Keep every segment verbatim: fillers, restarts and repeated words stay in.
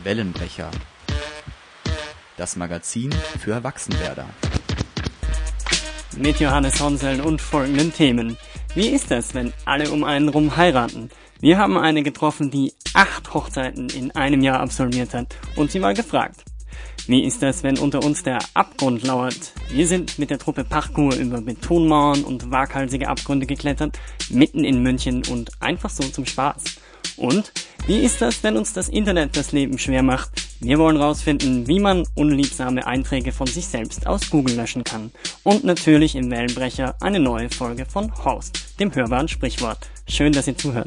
Wellenbrecher, das Magazin für Erwachsenwerder. Mit Johannes Honseln und folgenden Themen. Wie ist es, wenn alle um einen rum heiraten? Wir haben eine getroffen, die acht Hochzeiten in einem Jahr absolviert hat, und sie war gefragt. Wie ist es, wenn unter uns der Abgrund lauert? Wir sind mit der Truppe Parkour über Betonmauern und waghalsige Abgründe geklettert, mitten in München und einfach so zum Spaß. Und wie ist das, wenn uns das Internet das Leben schwer macht? Wir wollen rausfinden, wie man unliebsame Einträge von sich selbst aus Google löschen kann. Und natürlich im Wellenbrecher eine neue Folge von Horst, dem hörbaren Sprichwort. Schön, dass ihr zuhört.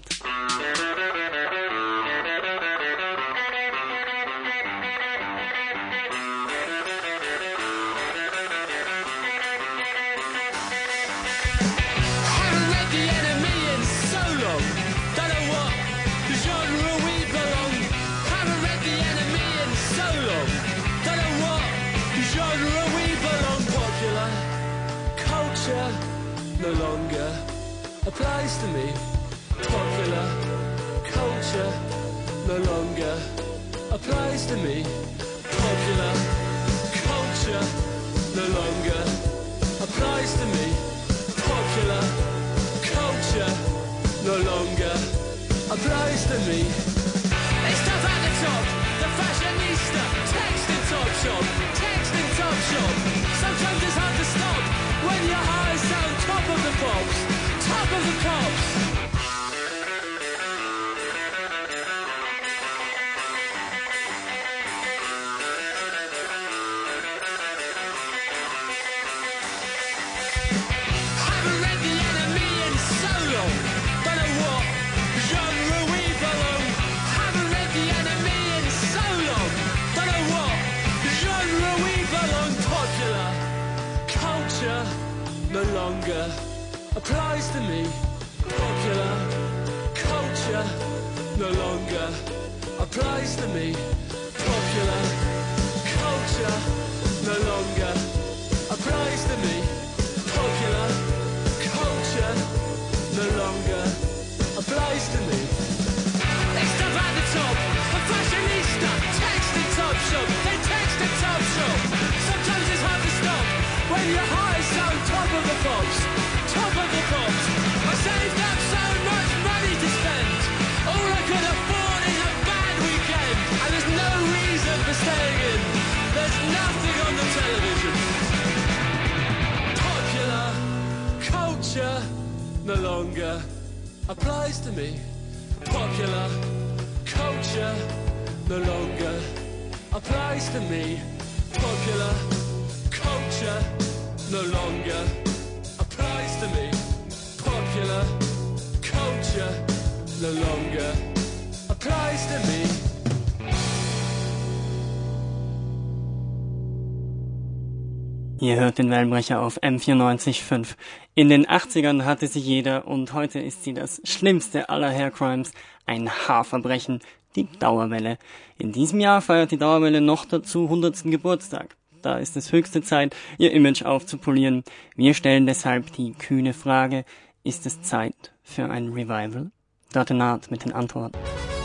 No longer applies to me. Popular culture no longer applies to me. Popular culture no longer applies to me. Popular culture no longer applies to me. They stop at the top, the fashionista, text in Top Shop, text in Top Shop. Sometimes it's hard to stop when your eyes sound top of the pops, top of the pops. Haven't read The Enemy in so long, don't know what genre we belong. Haven't read The Enemy in so long, don't know what genre we belong. Popular culture no longer applies to me. Popular culture no longer applies to me. Popular culture no longer applies to me. Popular culture no longer applies to me. They stop at the top, a fashionista, text in Top Shop, they text in Top Shop. Sometimes it's hard to stop when your highs sound top of the pops, top of the pops. I saved up so much money to spend, all I could afford is a bad weekend, and there's no reason for staying in, there's nothing on the television. Popular culture no longer applies to me. Popular culture no longer applies to me. Popular culture no longer applies to me. Popular culture no longer applies to me. Ihr hört den Wellenbrecher auf M vierundneunzig Komma fünf. In den achtzigern hatte sie jeder und heute ist sie das schlimmste aller Hair Crimes, ein Haarverbrechen, die Dauerwelle. In diesem Jahr feiert die Dauerwelle noch dazu hundertsten Geburtstag. Da ist es höchste Zeit, ihr Image aufzupolieren. Wir stellen deshalb die kühne Frage, ist es Zeit für ein Revival? Dörte Naht mit den Antworten.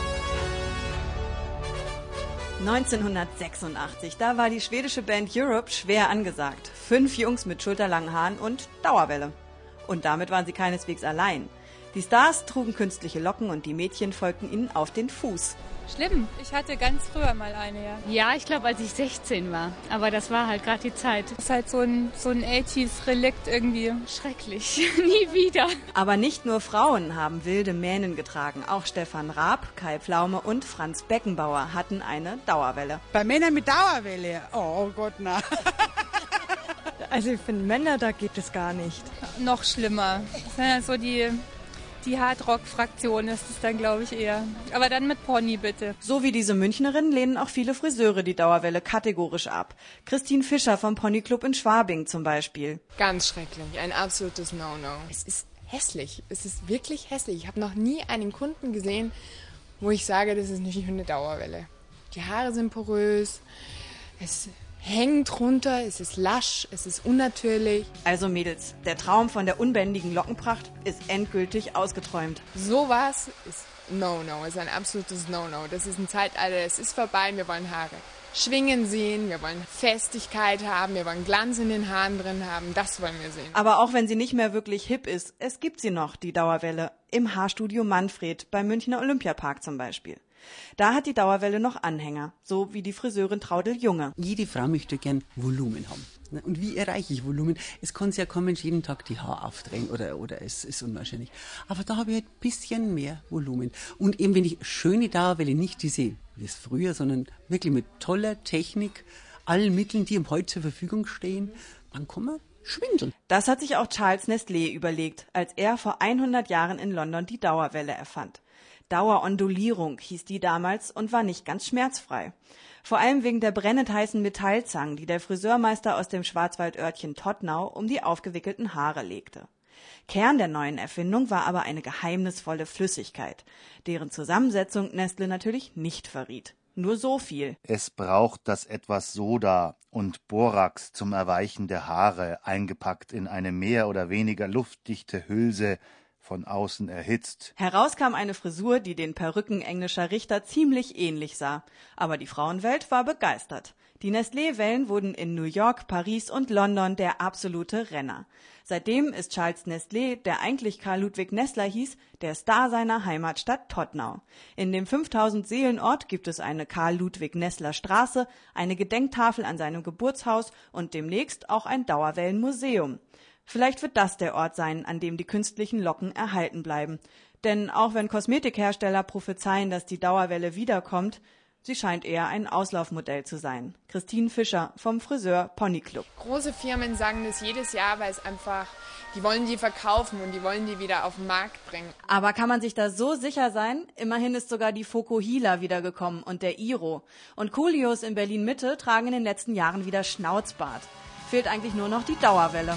neunzehnhundertsechsundachtzig, da war die schwedische Band Europe schwer angesagt. Fünf Jungs mit schulterlangen Haaren und Dauerwelle. Und damit waren sie keineswegs allein. Die Stars trugen künstliche Locken und die Mädchen folgten ihnen auf den Fuß. Schlimm, ich hatte ganz früher mal eine, ja. Ja, ich glaube, als ich sechzehn war. Aber das war halt gerade die Zeit. Das ist halt so ein, so ein achtziger-Relikt irgendwie. Schrecklich. Nie wieder. Aber nicht nur Frauen haben wilde Mähnen getragen. Auch Stefan Raab, Kai Pflaume und Franz Beckenbauer hatten eine Dauerwelle. Bei Männern mit Dauerwelle? Oh, oh Gott, na. Also für Männer, da geht es gar nicht. Noch schlimmer. Das sind ja so die... Die Hardrock-Fraktion ist es dann, glaube ich, eher. Aber dann mit Pony, bitte. So wie diese Münchnerin lehnen auch viele Friseure die Dauerwelle kategorisch ab. Christine Fischer vom Ponyclub in Schwabing zum Beispiel. Ganz schrecklich, ein absolutes No-No. Es ist hässlich, es ist wirklich hässlich. Ich habe noch nie einen Kunden gesehen, wo ich sage, das ist nicht eine Dauerwelle. Die Haare sind porös, es hängt runter, es ist lasch, es ist unnatürlich. Also Mädels, der Traum von der unbändigen Lockenpracht ist endgültig ausgeträumt. Sowas ist No-No, ist ein absolutes No-No. Das ist ein Zeitalter, es ist vorbei, wir wollen Haare schwingen sehen, wir wollen Festigkeit haben, wir wollen Glanz in den Haaren drin haben, das wollen wir sehen. Aber auch wenn sie nicht mehr wirklich hip ist, es gibt sie noch, die Dauerwelle, im Haarstudio Manfred beim Münchner Olympiapark zum Beispiel. Da hat die Dauerwelle noch Anhänger, so wie die Friseurin Traudel Junge. Jede Frau möchte gern Volumen haben. Und wie erreiche ich Volumen? Es kann ja kaum Mensch jeden Tag die Haare aufdrehen oder, oder es ist unwahrscheinlich. Aber da habe ich halt ein bisschen mehr Volumen. Und eben wenn ich schöne Dauerwelle, nicht diese wie es früher, sondern wirklich mit toller Technik, allen Mitteln, die ihm heute zur Verfügung stehen, dann kann man schwindeln. Das hat sich auch Charles Nestlé überlegt, als er vor hundert Jahren in London die Dauerwelle erfand. Dauerondulierung hieß die damals und war nicht ganz schmerzfrei. Vor allem wegen der brennend heißen Metallzangen, die der Friseurmeister aus dem Schwarzwaldörtchen Tottnau um die aufgewickelten Haare legte. Kern der neuen Erfindung war aber eine geheimnisvolle Flüssigkeit, deren Zusammensetzung Nestle natürlich nicht verriet. Nur so viel. Es braucht das etwas Soda und Borax zum Erweichen der Haare, eingepackt in eine mehr oder weniger luftdichte Hülse, von außen erhitzt. Heraus kam eine Frisur, die den Perücken englischer Richter ziemlich ähnlich sah. Aber die Frauenwelt war begeistert. Die Nestlé-Wellen wurden in New York, Paris und London der absolute Renner. Seitdem ist Charles Nestlé, der eigentlich Karl Ludwig Nessler hieß, der Star seiner Heimatstadt Tottnau. In dem fünftausend Seelenort gibt es eine Karl Ludwig Nessler Straße, eine Gedenktafel an seinem Geburtshaus und demnächst auch ein Dauerwellenmuseum. Vielleicht wird das der Ort sein, an dem die künstlichen Locken erhalten bleiben. Denn auch wenn Kosmetikhersteller prophezeien, dass die Dauerwelle wiederkommt, sie scheint eher ein Auslaufmodell zu sein. Christine Fischer vom Friseur Pony Club. Große Firmen sagen das jedes Jahr, weil es einfach, die wollen die verkaufen und die wollen die wieder auf den Markt bringen. Aber kann man sich da so sicher sein? Immerhin ist sogar die Fokuhila wiedergekommen und der Iro. Und Coolios in Berlin-Mitte tragen in den letzten Jahren wieder Schnauzbart. Fehlt eigentlich nur noch die Dauerwelle.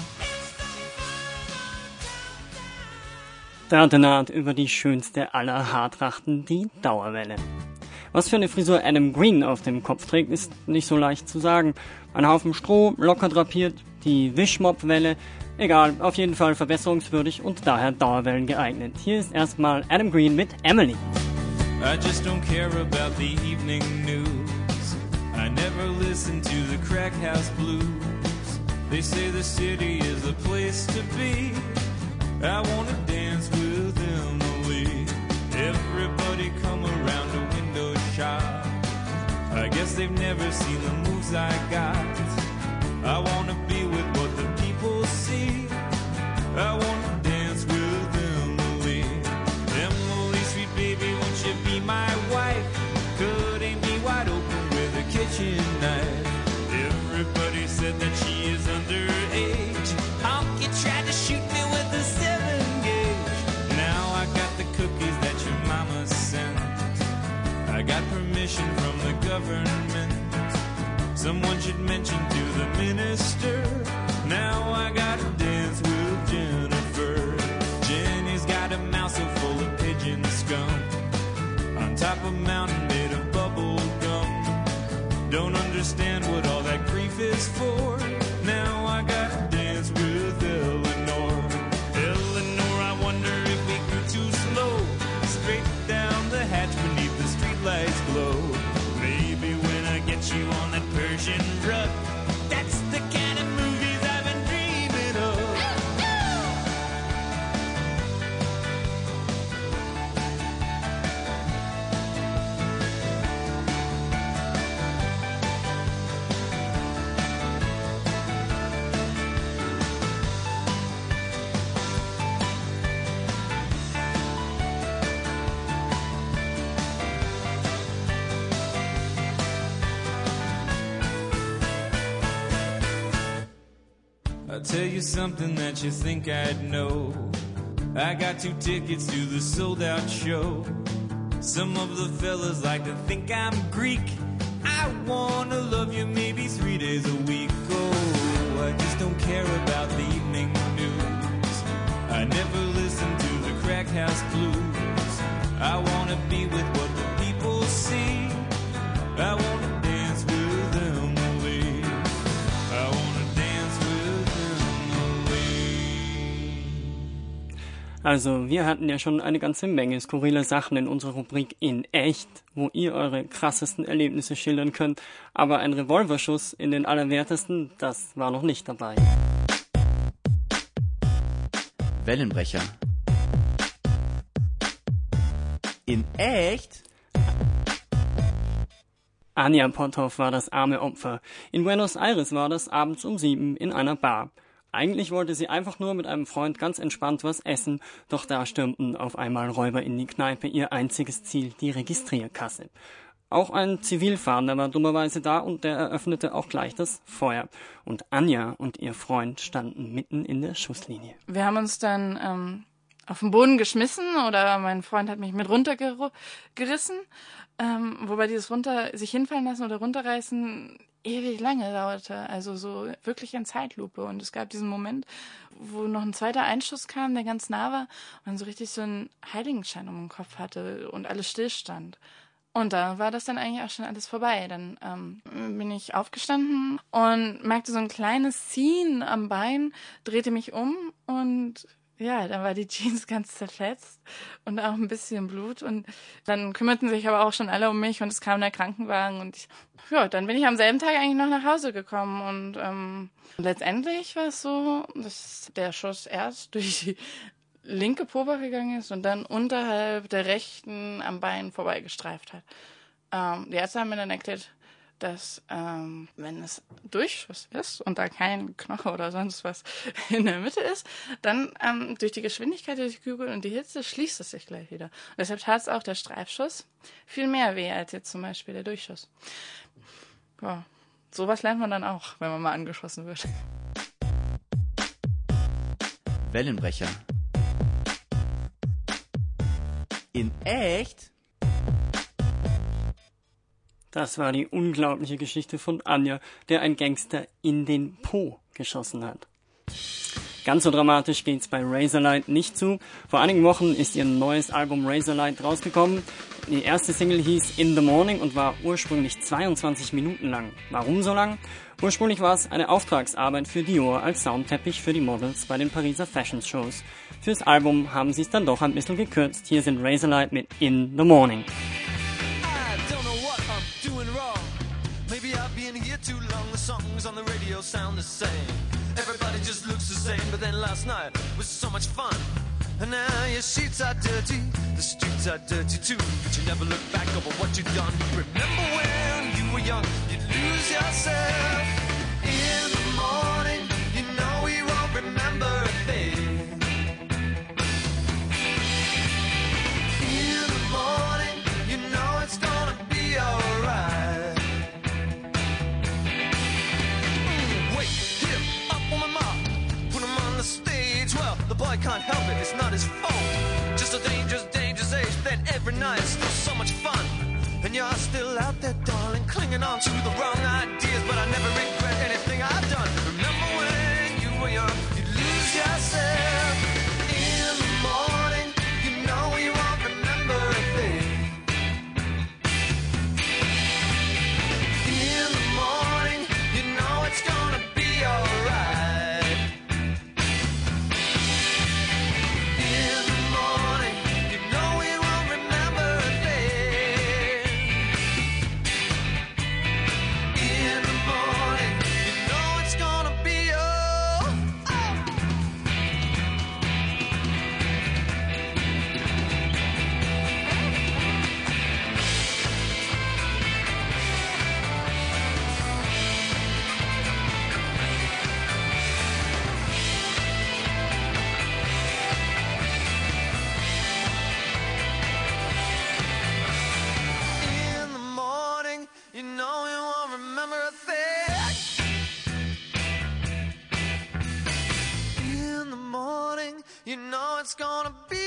Der Naht über die schönste aller Haartrachten, die Dauerwelle. Was für eine Frisur Adam Green auf dem Kopf trägt, ist nicht so leicht zu sagen. Ein Haufen Stroh, locker drapiert, die Wischmopp-Welle, egal, auf jeden Fall verbesserungswürdig und daher Dauerwellen geeignet. Hier ist erstmal Adam Green mit Emily. I just don't care about the evening news. I never listen to the crack house blues. They say the city is the place to be. I wanna dance with Emily. Everybody come around the window shop. I guess they've never seen the moves I got. I wanna be with what the people see. I wanna dance with Emily. Emily, sweet baby, won't you be my wife? Cutting me wide open with a kitchen knife. Everybody said that she is underage. Honky tried to shoot me with a seven gauge. Now I got the cookies that your mama sent. I got permission from the government. Someone should mention to the minister. Now I gotta dance with Jennifer. Jenny's got a mouth so full of pigeon scum. On top of a mountain made of bubble gum. Don't understand what all that grief is for. Now I gotta dance with Eleanor. Eleanor, I wonder if we grew too slow. Straight down the hatch beneath the streetlights glow. Maybe when I get you on that Persian rug, that's the kind of movies I've been dreaming of. I'll tell you something that you think I'd know. I got two tickets to the sold-out show. Some of the fellas like to think I'm Greek. I wanna love you maybe three days a week. Oh, I just don't care about the evening news. I never listen to the crack house blues. I wanna be with what the people see. I wanna dance with Emily. Also, wir hatten ja schon eine ganze Menge skurrile Sachen in unserer Rubrik in echt, wo ihr eure krassesten Erlebnisse schildern könnt, aber ein Revolverschuss in den Allerwertesten, das war noch nicht dabei. Wellenbrecher. In echt? Anja Potthoff war das arme Opfer. In Buenos Aires war das abends um sieben in einer Bar. Eigentlich wollte sie einfach nur mit einem Freund ganz entspannt was essen, doch da stürmten auf einmal Räuber in die Kneipe, ihr einziges Ziel, die Registrierkasse. Auch ein Zivilfahrender war dummerweise da und der eröffnete auch gleich das Feuer. Und Anja und ihr Freund standen mitten in der Schusslinie. Wir haben uns dann ähm, auf den Boden geschmissen oder mein Freund hat mich mit runtergerissen, ähm, wobei dieses runter sich hinfallen lassen oder runterreißen ewig lange dauerte, also so wirklich in Zeitlupe. Und es gab diesen Moment, wo noch ein zweiter Einschuss kam, der ganz nah war und man so richtig so einen Heiligenschein um den Kopf hatte und alles stillstand. Und da war das dann eigentlich auch schon alles vorbei. Dann ähm, bin ich aufgestanden und merkte so ein kleines Ziehen am Bein, drehte mich um und ja, dann war die Jeans ganz zerfetzt und auch ein bisschen Blut. Und dann kümmerten sich aber auch schon alle um mich und es kam der Krankenwagen. Und ich, ja, dann bin ich am selben Tag eigentlich noch nach Hause gekommen. Und ähm, letztendlich war es so, dass der Schuss erst durch die linke Poback gegangen ist und dann unterhalb der rechten am Bein vorbeigestreift hat. Ähm, die Ärzte haben mir dann erklärt, dass ähm, wenn es Durchschuss ist und da kein Knochen oder sonst was in der Mitte ist, dann ähm, durch die Geschwindigkeit durch die Kugel und die Hitze schließt es sich gleich wieder. Und deshalb tat es auch der Streifschuss viel mehr weh als jetzt zum Beispiel der Durchschuss. Ja, sowas lernt man dann auch, wenn man mal angeschossen wird. Wellenbrecher. In echt? Das war die unglaubliche Geschichte von Anja, der ein Gangster in den Po geschossen hat. Ganz so dramatisch geht's bei Razorlight nicht zu. Vor einigen Wochen ist ihr neues Album Razorlight rausgekommen. Die erste Single hieß In the Morning und war ursprünglich zweiundzwanzig Minuten lang. Warum so lang? Ursprünglich war es eine Auftragsarbeit für Dior als Soundteppich für die Models bei den Pariser Fashion Shows. Fürs Album haben sie es dann doch ein bisschen gekürzt. Hier sind Razorlight mit In the Morning. Maybe I've been here too long, the songs on the radio sound the same. Everybody just looks the same, but then last night was so much fun. And now your sheets are dirty, the streets are dirty too. But you never look back over what you've done. Remember when you were young, you'd lose yourself. In the morning, you know we won't remember a thing. In the morning, you know it's gonna be alright. The boy can't help it, it's not his fault. Just a dangerous, dangerous age. Then every night it's still so much fun. And you're still out there, darling, clinging on to the wrong ideas. But I never regret anything I've done. Remember when you were young, you'd lose yourself. In the morning, you know you won't remember a thing. In the morning, you know it's gonna be alright. You know it's gonna be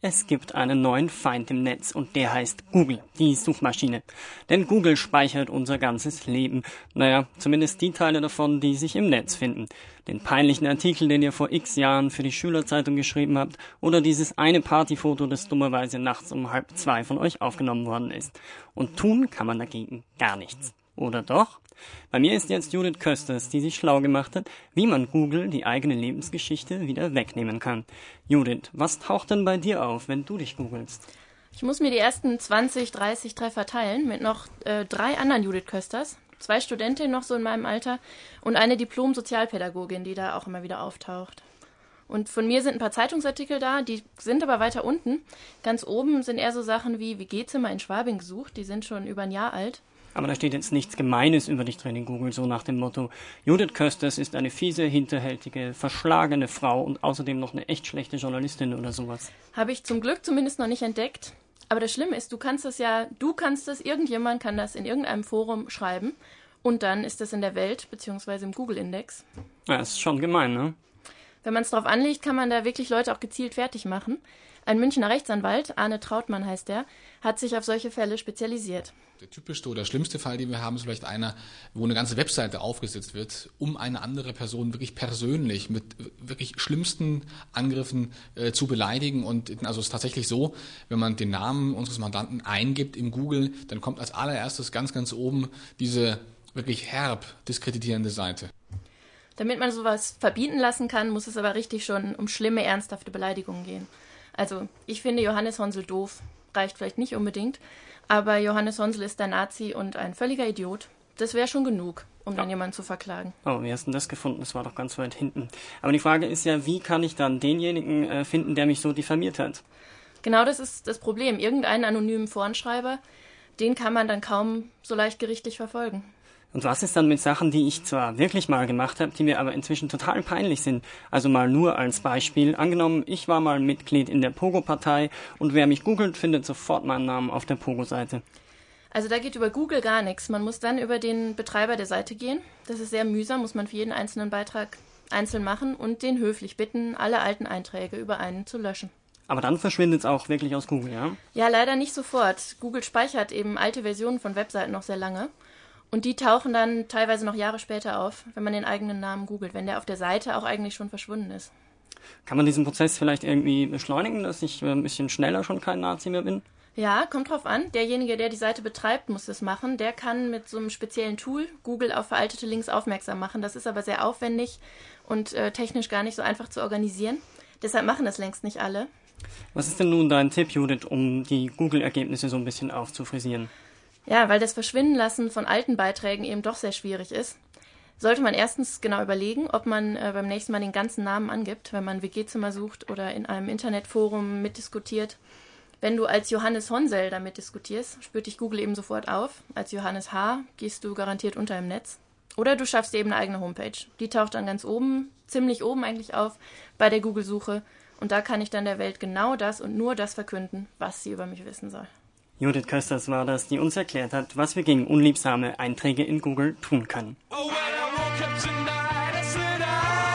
Es gibt einen neuen Feind im Netz und der heißt Google, die Suchmaschine. Denn Google speichert unser ganzes Leben. Naja, zumindest die Teile davon, die sich im Netz finden. Den peinlichen Artikel, den ihr vor x Jahren für die Schülerzeitung geschrieben habt, oder dieses eine Partyfoto, das dummerweise nachts um halb zwei von euch aufgenommen worden ist. Und tun kann man dagegen gar nichts. Oder doch? Bei mir ist jetzt Judith Kösters, die sich schlau gemacht hat, wie man Google die eigene Lebensgeschichte wieder wegnehmen kann. Judith, was taucht denn bei dir auf, wenn du dich googelst? Ich muss mir die ersten zwanzig, dreißig Treffer teilen mit noch äh, drei anderen Judith Kösters, zwei Studentinnen noch so in meinem Alter und eine Diplom-Sozialpädagogin, die da auch immer wieder auftaucht. Und von mir sind ein paar Zeitungsartikel da, die sind aber weiter unten. Ganz oben sind eher so Sachen wie W G-Zimmer in Schwabing gesucht, die sind schon über ein Jahr alt. Aber da steht jetzt nichts Gemeines über dich drin in Google, so nach dem Motto, Judith Kösters ist eine fiese, hinterhältige, verschlagene Frau und außerdem noch eine echt schlechte Journalistin oder sowas. Habe ich zum Glück zumindest noch nicht entdeckt. Aber das Schlimme ist, du kannst das ja, du kannst das, irgendjemand kann das in irgendeinem Forum schreiben und dann ist das in der Welt, beziehungsweise im Google-Index. Ja, ist schon gemein, ne? Wenn man es drauf anlegt, kann man da wirklich Leute auch gezielt fertig machen. Ein Münchner Rechtsanwalt, Arne Trautmann heißt der, hat sich auf solche Fälle spezialisiert. Der typischste oder schlimmste Fall, den wir haben, ist vielleicht einer, wo eine ganze Webseite aufgesetzt wird, um eine andere Person wirklich persönlich mit wirklich schlimmsten Angriffen äh, zu beleidigen. Und also es ist tatsächlich so, wenn man den Namen unseres Mandanten eingibt im Google, dann kommt als allererstes ganz, ganz oben diese wirklich herb diskreditierende Seite. Damit man sowas verbieten lassen kann, muss es aber richtig schon um schlimme, ernsthafte Beleidigungen gehen. Also ich finde Johannes Honsel doof, reicht vielleicht nicht unbedingt, aber Johannes Honsel ist ein Nazi und ein völliger Idiot. Das wäre schon genug, um dann jemanden zu verklagen. Oh, wie hast du denn das gefunden? Das war doch ganz weit hinten. Aber die Frage ist ja, wie kann ich dann denjenigen äh, finden, der mich so diffamiert hat? Genau, das ist das Problem. Irgendeinen anonymen Forenschreiber, den kann man dann kaum so leicht gerichtlich verfolgen. Und was ist dann mit Sachen, die ich zwar wirklich mal gemacht habe, die mir aber inzwischen total peinlich sind? Also mal nur als Beispiel. Angenommen, ich war mal Mitglied in der Pogo-Partei und wer mich googelt, findet sofort meinen Namen auf der Pogo-Seite. Also da geht über Google gar nichts. Man muss dann über den Betreiber der Seite gehen. Das ist sehr mühsam, muss man für jeden einzelnen Beitrag einzeln machen und den höflich bitten, alle alten Einträge über einen zu löschen. Aber dann verschwindet es auch wirklich aus Google, ja? Ja, leider nicht sofort. Google speichert eben alte Versionen von Webseiten noch sehr lange. Und die tauchen dann teilweise noch Jahre später auf, wenn man den eigenen Namen googelt, wenn der auf der Seite auch eigentlich schon verschwunden ist. Kann man diesen Prozess vielleicht irgendwie beschleunigen, dass ich ein bisschen schneller schon kein Nazi mehr bin? Ja, kommt drauf an. Derjenige, der die Seite betreibt, muss das machen. Der kann mit so einem speziellen Tool Google auf veraltete Links aufmerksam machen. Das ist aber sehr aufwendig und äh, technisch gar nicht so einfach zu organisieren. Deshalb machen das längst nicht alle. Was ist denn nun dein Tipp, Judith, um die Google-Ergebnisse so ein bisschen aufzufrisieren? Ja, weil das Verschwindenlassen von alten Beiträgen eben doch sehr schwierig ist, sollte man erstens genau überlegen, ob man äh, beim nächsten Mal den ganzen Namen angibt, wenn man W G-Zimmer sucht oder in einem Internetforum mitdiskutiert. Wenn du als Johannes Honsel damit diskutierst, spürt dich Google eben sofort auf. Als Johannes H. gehst du garantiert unter im Netz. Oder du schaffst dir eben eine eigene Homepage. Die taucht dann ganz oben, ziemlich oben eigentlich auf, bei der Google-Suche. Und da kann ich dann der Welt genau das und nur das verkünden, was sie über mich wissen soll. Judith Kösters war das, die uns erklärt hat, was wir gegen unliebsame Einträge in Google tun können. Oh, when I woke up tonight, I said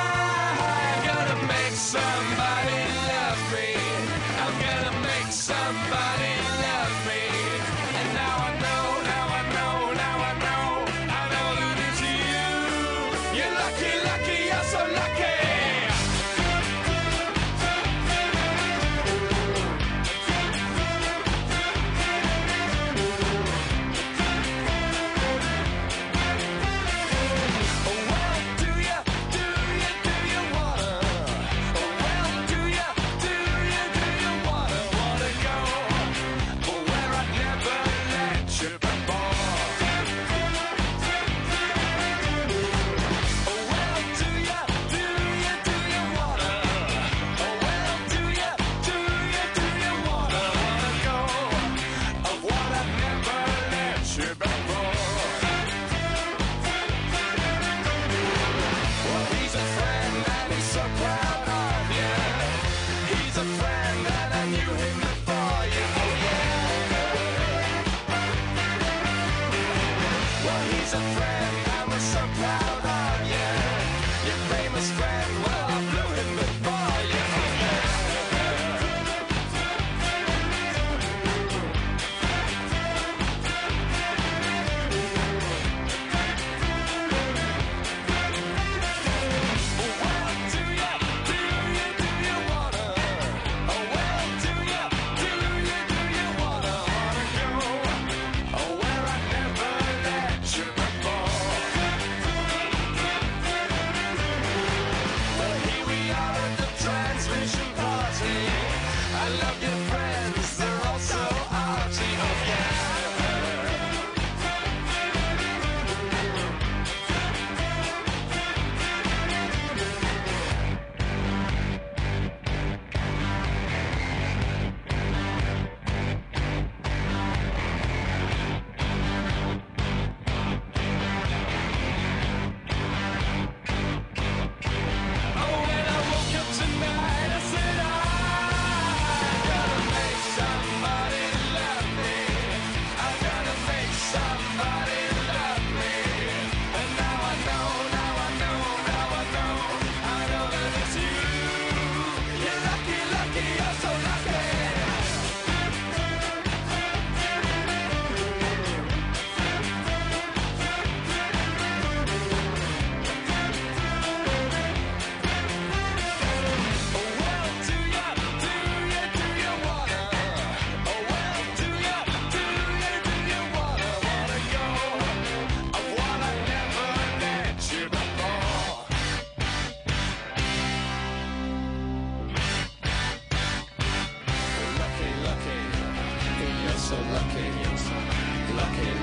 I gotta make somebody love me. I'm gonna make somebody love me. And now I know, now I know, now I know, I know that it's you. You're lucky, lucky, you're so lucky.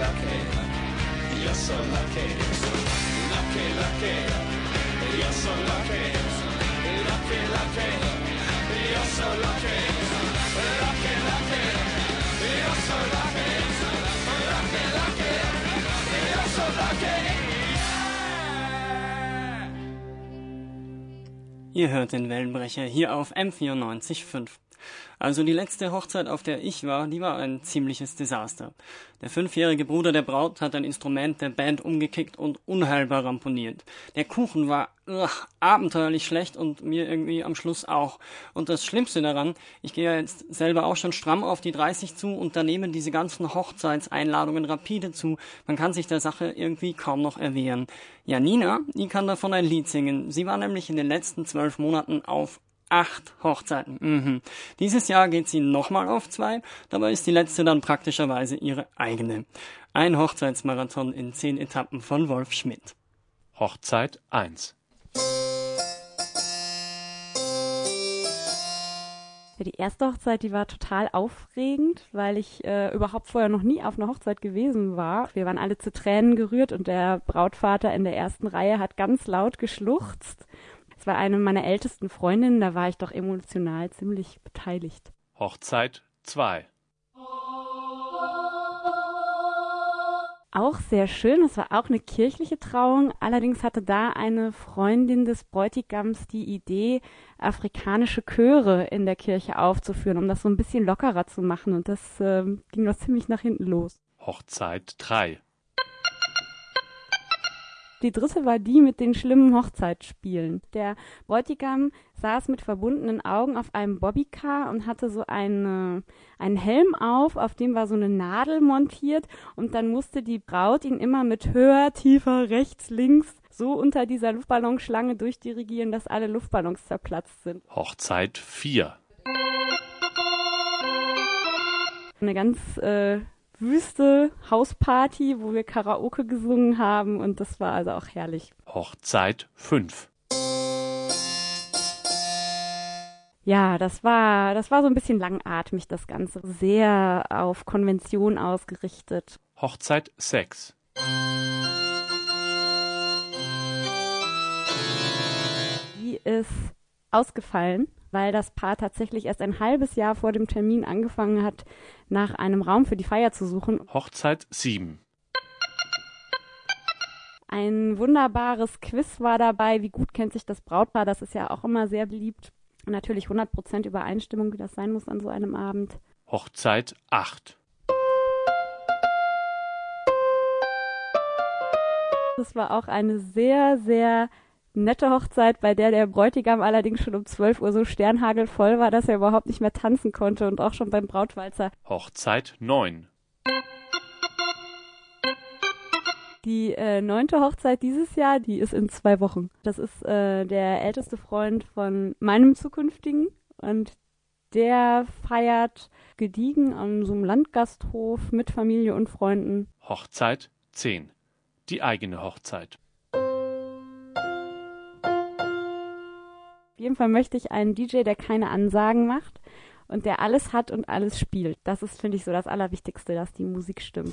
lucky. You're so lucky. Lucky, lucky. You're so lucky. Lucky, lucky. You're so lucky. Lucky, lucky. You're so lucky. Lucky, lucky. You're so lucky. Ihr hört den Wellenbrecher hier auf M vierundneunzig Komma fünf. Also die letzte Hochzeit, auf der ich war, die war ein ziemliches Desaster. Der fünfjährige Bruder der Braut hat ein Instrument der Band umgekickt und unheilbar ramponiert. Der Kuchen war ugh, abenteuerlich schlecht und mir irgendwie am Schluss auch. Und das Schlimmste daran, ich gehe ja jetzt selber auch schon stramm auf die dreißig zu und da nehmen diese ganzen Hochzeitseinladungen rapide zu. Man kann sich der Sache irgendwie kaum noch erwehren. Janina, die kann davon ein Lied singen. Sie war nämlich in den letzten zwölf Monaten auf Acht Hochzeiten. Mhm. Dieses Jahr geht sie nochmal auf zwei, dabei ist die letzte dann praktischerweise ihre eigene. Ein Hochzeitsmarathon in zehn Etappen von Wolf Schmidt. Hochzeit eins. Ja, die erste Hochzeit, die war total aufregend, weil ich äh, überhaupt vorher noch nie auf einer Hochzeit gewesen war. Wir waren alle zu Tränen gerührt und der Brautvater in der ersten Reihe hat ganz laut geschluchzt. Es war eine meiner ältesten Freundinnen, da war ich doch emotional ziemlich beteiligt. Hochzeit zwei. Auch sehr schön, es war auch eine kirchliche Trauung, allerdings hatte da eine Freundin des Bräutigams die Idee, afrikanische Chöre in der Kirche aufzuführen, um das so ein bisschen lockerer zu machen und das äh, ging doch ziemlich nach hinten los. Hochzeit drei. Die dritte war die mit den schlimmen Hochzeitsspielen. Der Bräutigam saß mit verbundenen Augen auf einem Bobbycar und hatte so eine, einen Helm auf, auf dem war so eine Nadel montiert und dann musste die Braut ihn immer mit höher, tiefer, rechts, links so unter dieser Luftballonschlange durchdirigieren, dass alle Luftballons zerplatzt sind. Hochzeit vier. Eine ganz äh, wüste Hausparty, wo wir Karaoke gesungen haben und das war also auch herrlich. Hochzeit fünf. Ja, das war, das war so ein bisschen langatmig, das Ganze. Sehr auf Konvention ausgerichtet. Hochzeit sechs. Die ist ausgefallen, weil das Paar tatsächlich erst ein halbes Jahr vor dem Termin angefangen hat, nach einem Raum für die Feier zu suchen. Hochzeit sieben. Ein wunderbares Quiz war dabei. Wie gut kennt sich das Brautpaar? Das ist ja auch immer sehr beliebt. Und natürlich hundert Prozent Übereinstimmung, wie das sein muss an so einem Abend. Hochzeit acht. Das war auch eine sehr, sehr nette Hochzeit, bei der der Bräutigam allerdings schon um zwölf Uhr so sternhagelvoll war, dass er überhaupt nicht mehr tanzen konnte und auch schon beim Brautwalzer. Hochzeit neun. Die äh, neunte Hochzeit dieses Jahr, die ist in zwei Wochen. Das ist äh, der älteste Freund von meinem zukünftigen und der feiert gediegen an so einem Landgasthof mit Familie und Freunden. Hochzeit zehn. Die eigene Hochzeit. Auf jeden Fall möchte ich einen D J, der keine Ansagen macht und der alles hat und alles spielt. Das ist, finde ich, so das Allerwichtigste, dass die Musik stimmt.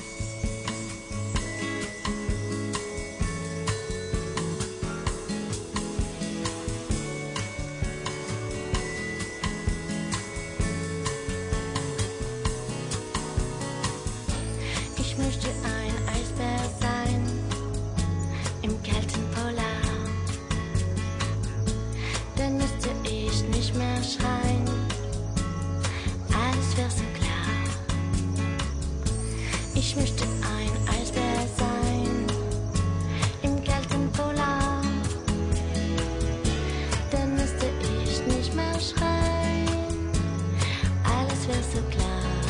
Ich möchte ein Eisbär sein im kalten Polar. Dann müsste ich nicht mehr schreien, alles wär so klar. Ich möchte ein Eisbär sein im kalten Polar. Dann müsste ich nicht mehr schreien, alles wär so klar.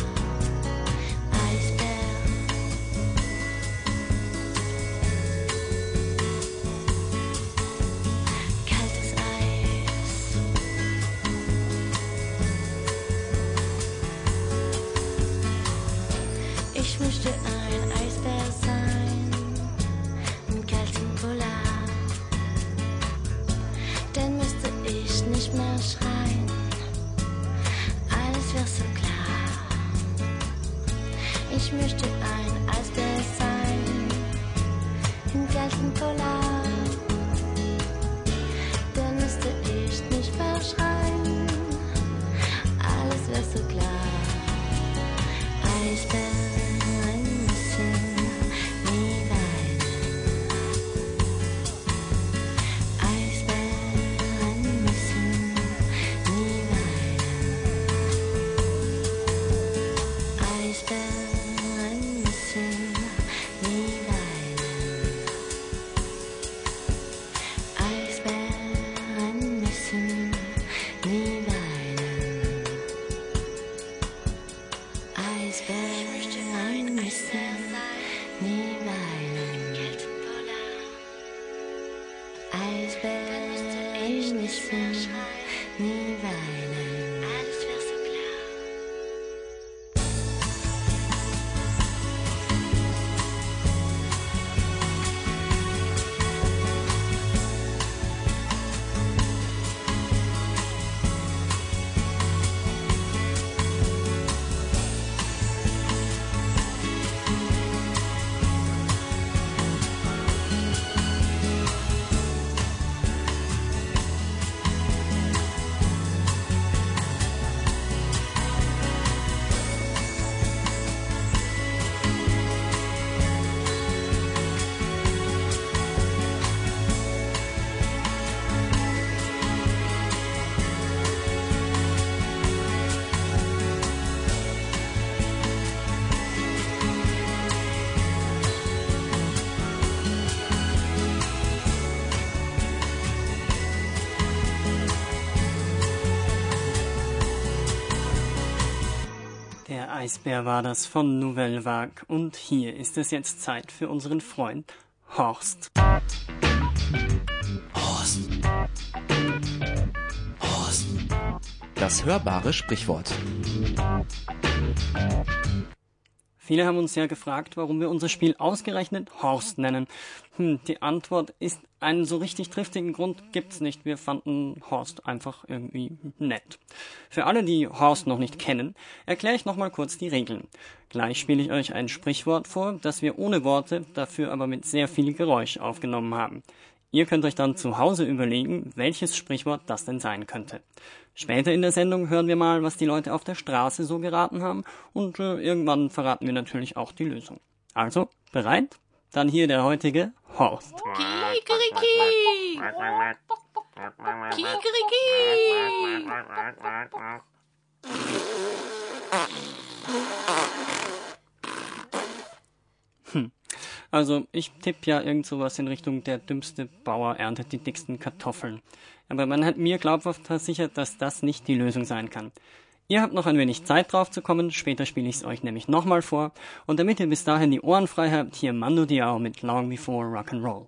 Ich möchte ein Eisbär sein im kalten Polar. Dann müsste ich nicht mehr schreien, alles wär so klar. Ich möchte ein Eisbär lachen, nie weinen. Alles wär so klar. Der Eisbär war das von Nouvelle Vague und hier ist es jetzt Zeit für unseren Freund Horst. Horst. Horst. Das hörbare Sprichwort. Viele haben uns ja gefragt, warum wir unser Spiel ausgerechnet Horst nennen. Hm, die Antwort ist, einen so richtig triftigen Grund gibt's nicht. Wir fanden Horst einfach irgendwie nett. Für alle, die Horst noch nicht kennen, erkläre ich nochmal kurz die Regeln. Gleich spiele ich euch ein Sprichwort vor, das wir ohne Worte, dafür aber mit sehr viel Geräusch aufgenommen haben. Ihr könnt euch dann zu Hause überlegen, welches Sprichwort das denn sein könnte. Später in der Sendung hören wir mal, was die Leute auf der Straße so geraten haben und äh, irgendwann verraten wir natürlich auch die Lösung. Also, bereit? Dann hier der heutige Horst. Kikeriki! Kikeriki! Hm. Also, ich tippe ja irgend sowas in Richtung, der dümmste Bauer erntet die dicksten Kartoffeln. Aber man hat mir glaubhaft versichert, dass das nicht die Lösung sein kann. Ihr habt noch ein wenig Zeit drauf zu kommen, später spiele ich es euch nämlich nochmal vor. Und damit ihr bis dahin die Ohren frei habt, hier Mando Diao mit Long Before Rock'n'Roll.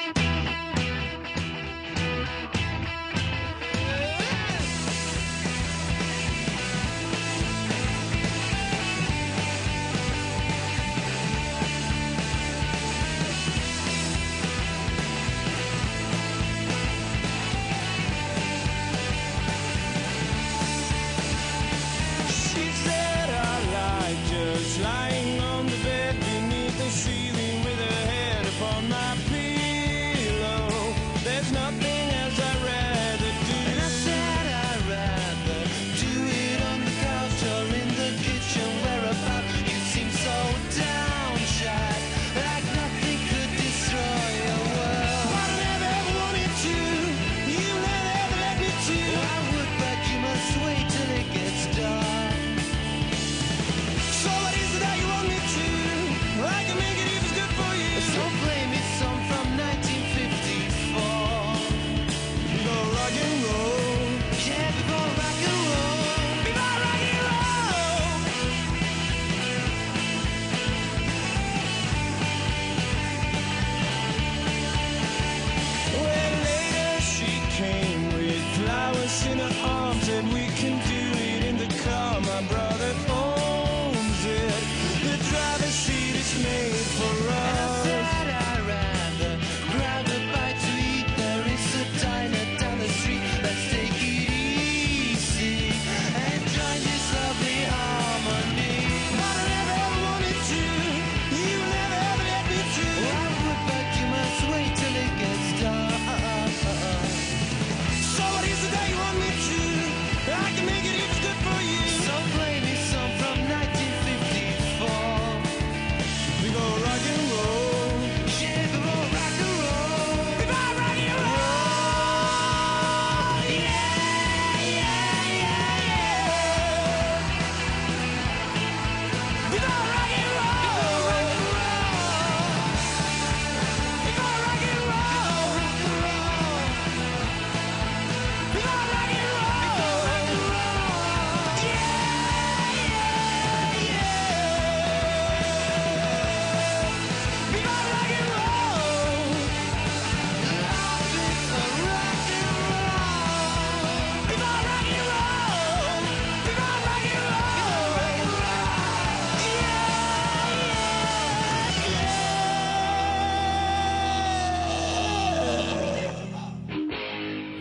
She said I like just lying on the bed beneath the ceiling with her head upon my pillow.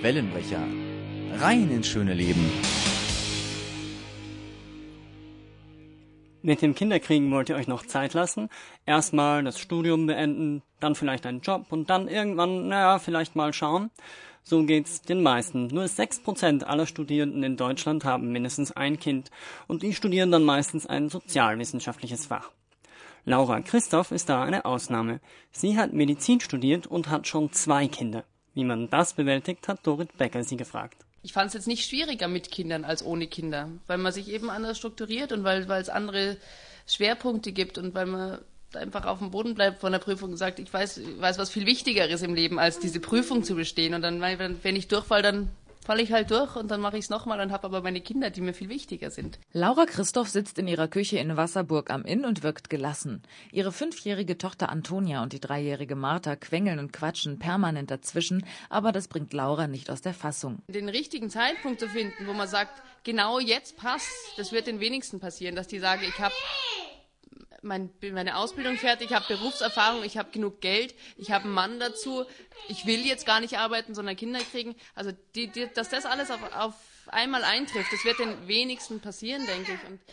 Wellenbrecher. Rein ins schöne Leben. Mit dem Kinderkriegen wollt ihr euch noch Zeit lassen. Erstmal das Studium beenden, dann vielleicht einen Job und dann irgendwann, naja, vielleicht mal schauen. So geht's den meisten. Nur sechs Prozent aller Studierenden in Deutschland haben mindestens ein Kind und die studieren dann meistens ein sozialwissenschaftliches Fach. Laura Christoph ist da eine Ausnahme. Sie hat Medizin studiert und hat schon zwei Kinder. Wie man das bewältigt, hat Dorit Becker sie gefragt. Ich fand es jetzt nicht schwieriger mit Kindern als ohne Kinder, weil man sich eben anders strukturiert und weil weil es andere Schwerpunkte gibt und weil man einfach auf dem Boden bleibt von der Prüfung und sagt, ich weiß, ich weiß was viel Wichtigeres im Leben, als diese Prüfung zu bestehen. Und dann, wenn ich durchfall, dann falle ich halt durch und dann mache ich es nochmal und habe aber meine Kinder, die mir viel wichtiger sind. Laura Christoph sitzt in ihrer Küche in Wasserburg am Inn und wirkt gelassen. Ihre fünfjährige Tochter Antonia und die dreijährige Martha quengeln und quatschen permanent dazwischen, aber das bringt Laura nicht aus der Fassung. Den richtigen Zeitpunkt zu finden, wo man sagt, genau jetzt passt, das wird den wenigsten passieren, dass die sagen, ich habe mein, meine Ausbildung fertig, ich habe Berufserfahrung, ich habe genug Geld, ich habe einen Mann dazu, ich will jetzt gar nicht arbeiten, sondern Kinder kriegen. Also die, die, dass das alles auf, auf einmal eintrifft, das wird den wenigsten passieren, denke ich. Und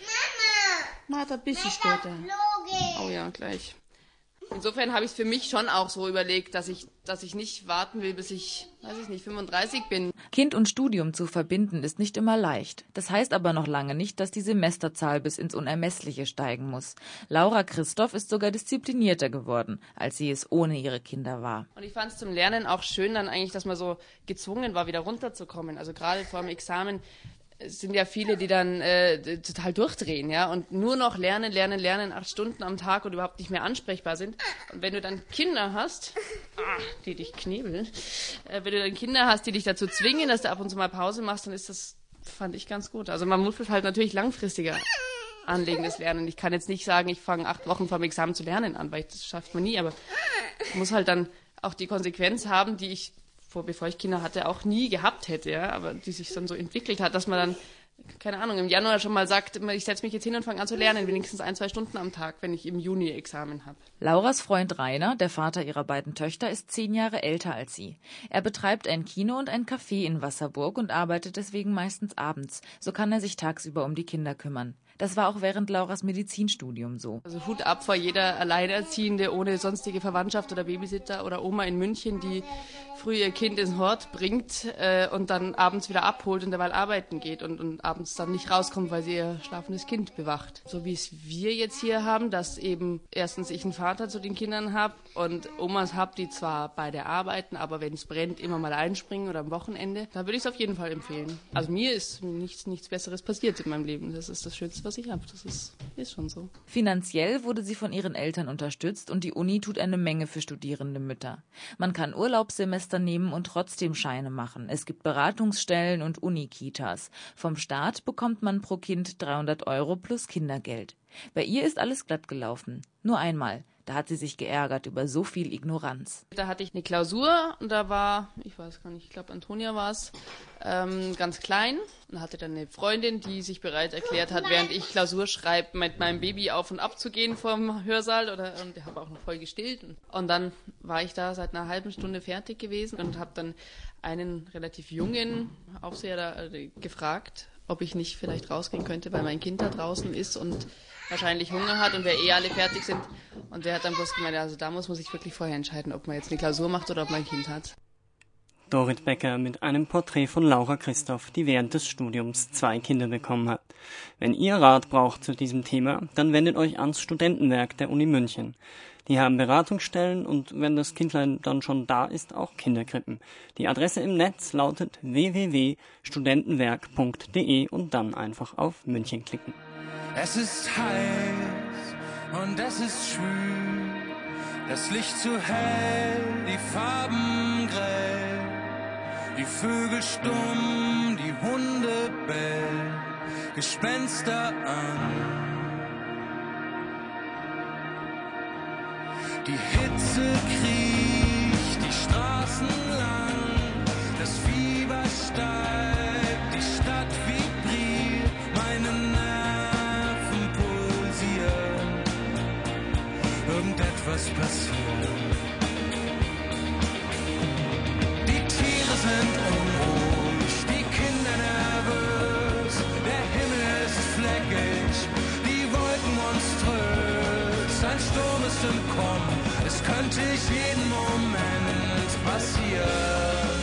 Martha, ein bisschen später. Oh ja, gleich. Insofern habe ich es für mich schon auch so überlegt, dass ich, dass ich nicht warten will, bis ich, weiß ich nicht, fünfunddreißig bin. Kind und Studium zu verbinden ist nicht immer leicht. Das heißt aber noch lange nicht, dass die Semesterzahl bis ins Unermessliche steigen muss. Laura Christoph ist sogar disziplinierter geworden, als sie es ohne ihre Kinder war. Und ich fand es zum Lernen auch schön dann eigentlich, dass man so gezwungen war, wieder runterzukommen. Also gerade vor dem Examen es sind ja viele, die dann äh, total durchdrehen, ja, und nur noch lernen, lernen, lernen, acht Stunden am Tag und überhaupt nicht mehr ansprechbar sind. Und wenn du dann Kinder hast, ah, die dich knebeln, äh, wenn du dann Kinder hast, die dich dazu zwingen, dass du ab und zu mal Pause machst, dann ist das, fand ich ganz gut. Also man muss halt natürlich langfristiger anlegen, das Lernen. Ich kann jetzt nicht sagen, ich fange acht Wochen vor dem Examen zu lernen an, weil das schafft man nie, aber ich muss halt dann auch die Konsequenz haben, die ich vor, bevor ich Kinder hatte, auch nie gehabt hätte, ja, aber die sich dann so entwickelt hat, dass man dann, keine Ahnung, im Januar schon mal sagt, ich setze mich jetzt hin und fange an zu lernen, wenigstens ein, zwei Stunden am Tag, wenn ich im Juni Examen habe. Lauras Freund Rainer, der Vater ihrer beiden Töchter, ist zehn Jahre älter als sie. Er betreibt ein Kino und ein Café in Wasserburg und arbeitet deswegen meistens abends. So kann er sich tagsüber um die Kinder kümmern. Das war auch während Lauras Medizinstudium so. Also Hut ab vor jeder Alleinerziehende ohne sonstige Verwandtschaft oder Babysitter oder Oma in München, die früh ihr Kind ins Hort bringt äh, und dann abends wieder abholt und derweil arbeiten geht und, und abends dann nicht rauskommt, weil sie ihr schlafendes Kind bewacht. So wie es wir jetzt hier haben, dass eben erstens ich einen Vater zu den Kindern habe und Omas habe, die zwar beide arbeiten, aber wenn es brennt, immer mal einspringen oder am Wochenende, da würde ich es auf jeden Fall empfehlen. Also mir ist nichts, nichts Besseres passiert in meinem Leben. Das ist das Schönste, was ich habe. Das ist, ist schon so. Finanziell wurde sie von ihren Eltern unterstützt und die Uni tut eine Menge für studierende Mütter. Man kann Urlaubssemester nehmen und trotzdem Scheine machen. Es gibt Beratungsstellen und Unikitas. Vom Staat bekommt man pro Kind dreihundert Euro plus Kindergeld. Bei ihr ist alles glatt gelaufen. Nur einmal. Da hat sie sich geärgert über so viel Ignoranz. Da hatte ich eine Klausur und da war, ich weiß gar nicht, ich glaube Antonia war es, ähm, ganz klein. Und hatte dann eine Freundin, die sich bereit erklärt hat, während ich Klausur schreibe, mit meinem Baby auf und ab zu gehen vom Hörsaal. Oder, und ich habe auch noch voll gestillt. Und dann war ich da seit einer halben Stunde fertig gewesen und habe dann einen relativ jungen Aufseher da, äh, gefragt, ob ich nicht vielleicht rausgehen könnte, weil mein Kind da draußen ist und wahrscheinlich Hunger hat und wir eh alle fertig sind. Und der hat dann bloß gemeint, also da muss man sich wirklich vorher entscheiden, ob man jetzt eine Klausur macht oder ob man ein Kind hat. Dorit Becker mit einem Porträt von Laura Christoph, die während des Studiums zwei Kinder bekommen hat. Wenn ihr Rat braucht zu diesem Thema, dann wendet euch ans Studentenwerk der Uni München. Die haben Beratungsstellen und wenn das Kindlein dann schon da ist, auch Kinderkrippen. Die Adresse im Netz lautet w w w punkt studentenwerk punkt d e und dann einfach auf München klicken. Es ist heiß und es ist schwül, das Licht zu hell, die Farben grell, die Vögel stumm, die Hunde bellen, Gespenster an. Die Hitze kriecht die Straßen lang, das Fieber steigt, die Stadt vibriert, meine Nerven pulsieren, irgendetwas passiert. Die Tiere sind unruhig. Schlimmsten kommen. Es könnte jeden Moment passieren.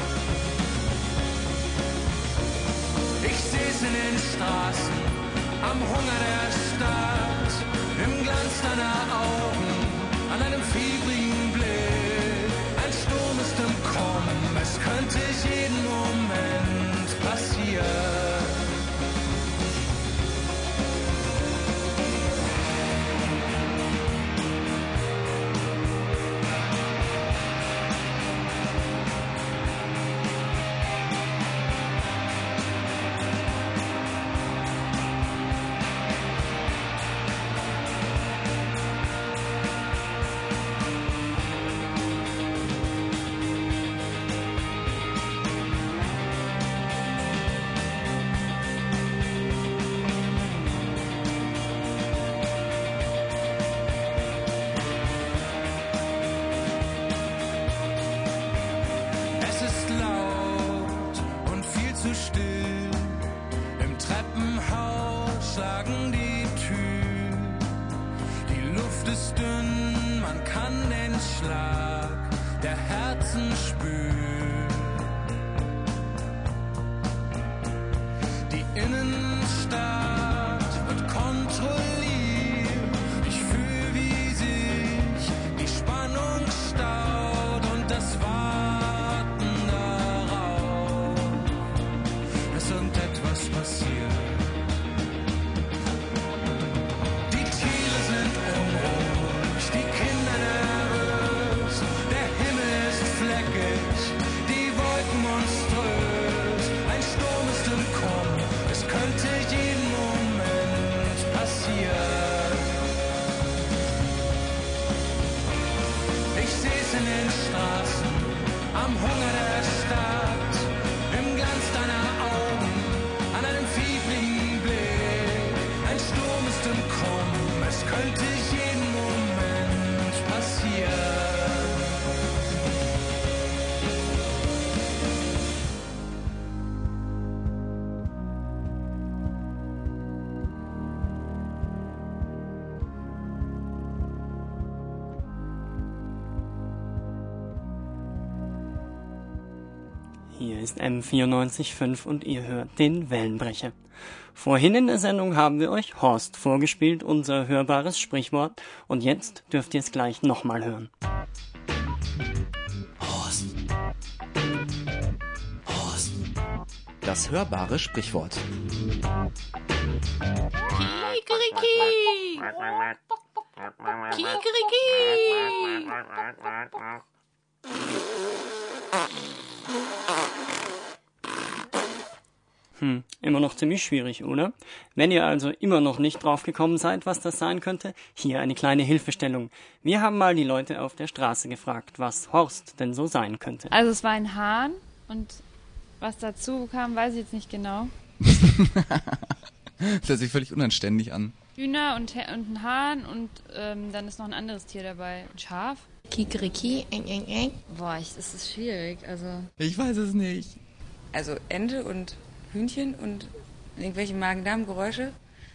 Ich seh's in den Straßen, am Hunger der Stadt, im Glanz deiner Augen, an einem fiebrigen Blick. Ein Sturm ist im Kommen, es könnte jeden Moment passieren. Hier ist M vierundneunzig Komma fünf und ihr hört den Wellenbrecher. Vorhin in der Sendung haben wir euch Horst vorgespielt, unser hörbares Sprichwort, und jetzt dürft ihr es gleich nochmal hören. Horst. Horst. Das hörbare Sprichwort. Kikeriki! Kikeriki! Hm, immer noch ziemlich schwierig, oder? Wenn ihr also immer noch nicht drauf gekommen seid, was das sein könnte, hier eine kleine Hilfestellung. Wir haben mal die Leute auf der Straße gefragt, was Horst denn so sein könnte. Also es war ein Hahn und was dazu kam, weiß ich jetzt nicht genau. Das hört sich völlig unanständig an. Hühner und, und ein Hahn und ähm, dann ist noch ein anderes Tier dabei. Ein Schaf. Kikeriki, eng, eng, eng. Boah, ich, das ist schwierig, also... Ich weiß es nicht. Also Ente und Hühnchen und irgendwelche Magen-Darm-Geräusche.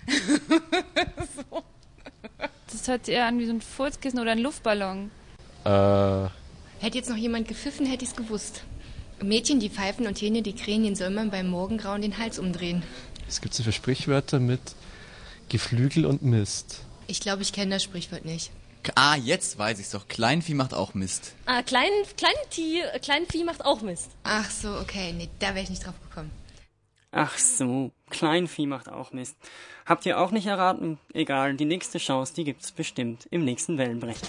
So. Das hört sich eher an wie so ein Furzkissen oder ein Luftballon. Äh... Hätte jetzt noch jemand gepfiffen, hätte ich es gewusst. Mädchen, die pfeifen und Hähne, die krähen, den soll man beim Morgengrauen den Hals umdrehen. Es gibt so viele Sprichwörter mit Geflügel und Mist. Ich glaube, ich kenne das Sprichwort nicht. Ah, jetzt weiß ich's doch. Kleinvieh macht auch Mist. Ah, klein, klein, Tier, klein Vieh macht auch Mist. Ach so, okay. Nee, da wäre ich nicht drauf gekommen. Ach so, Kleinvieh macht auch Mist. Habt ihr auch nicht erraten? Egal, die nächste Chance, die gibt's bestimmt im nächsten Wellenbrecher.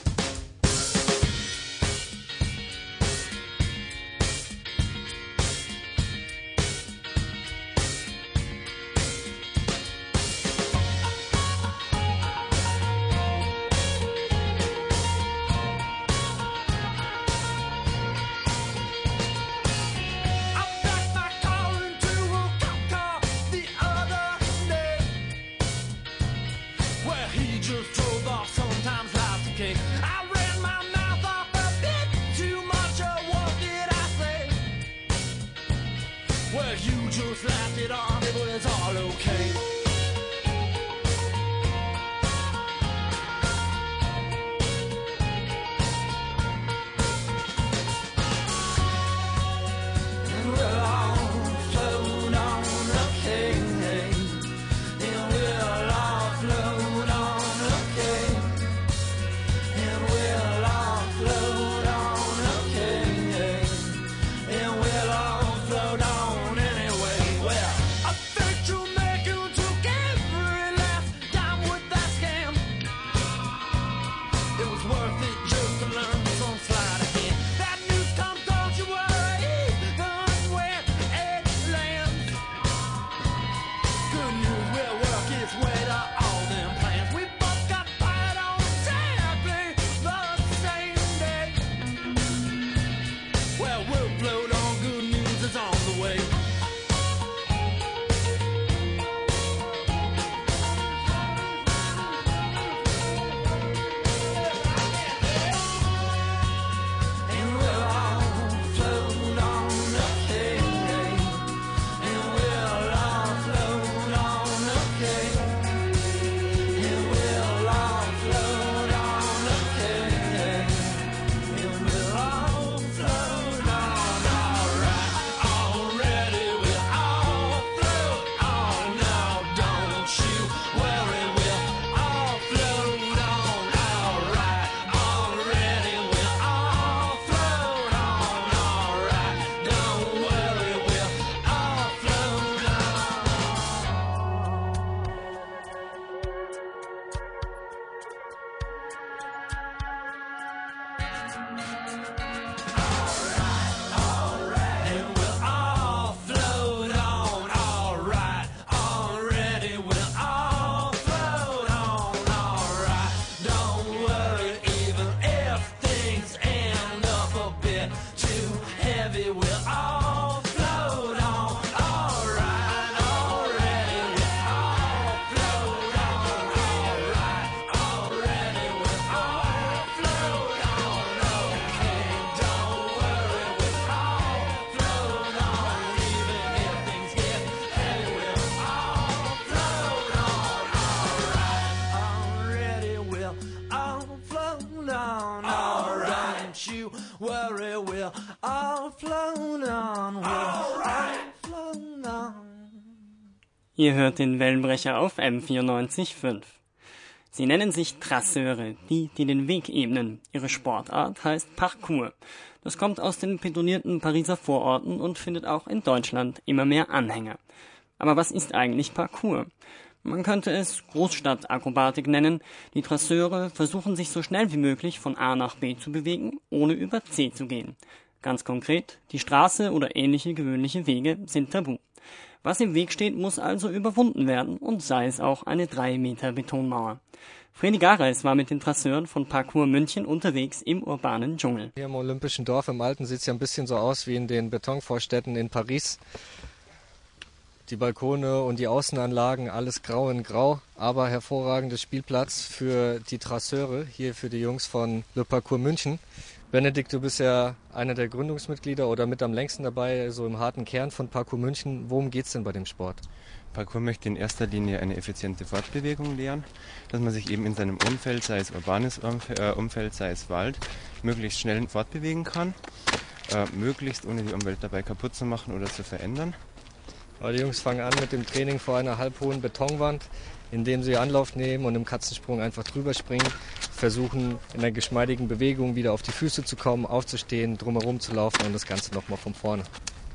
Ihr hört den Wellenbrecher auf M vierundneunzig Komma fünf. Sie nennen sich Trasseure, die, die den Weg ebnen. Ihre Sportart heißt Parkour. Das kommt aus den betonierten Pariser Vororten und findet auch in Deutschland immer mehr Anhänger. Aber was ist eigentlich Parkour? Man könnte es Großstadtakrobatik nennen. Die Trasseure versuchen sich so schnell wie möglich von A nach B zu bewegen, ohne über C zu gehen. Ganz konkret, die Straße oder ähnliche gewöhnliche Wege sind tabu. Was im Weg steht, muss also überwunden werden und sei es auch eine drei Meter Betonmauer. Fredi Gareis war mit den Trasseuren von Parkour München unterwegs im urbanen Dschungel. Hier im Olympischen Dorf im Alten sieht es ja ein bisschen so aus wie in den Betonvorstädten in Paris. Die Balkone und die Außenanlagen, alles grau in grau, aber hervorragendes Spielplatz für die Trasseure, hier für die Jungs von Le Parcours München. Benedikt, du bist ja einer der Gründungsmitglieder oder mit am längsten dabei, so im harten Kern von Parkour München. Worum geht es denn bei dem Sport? Parkour möchte in erster Linie eine effiziente Fortbewegung lehren, dass man sich eben in seinem Umfeld, sei es urbanes Umfeld, sei es Wald, möglichst schnell fortbewegen kann, äh, möglichst ohne die Umwelt dabei kaputt zu machen oder zu verändern. Aber die Jungs fangen an mit dem Training vor einer halbhohen Betonwand, indem sie Anlauf nehmen und im Katzensprung einfach drüber springen, versuchen in einer geschmeidigen Bewegung wieder auf die Füße zu kommen, aufzustehen, drumherum zu laufen und das Ganze nochmal von vorne.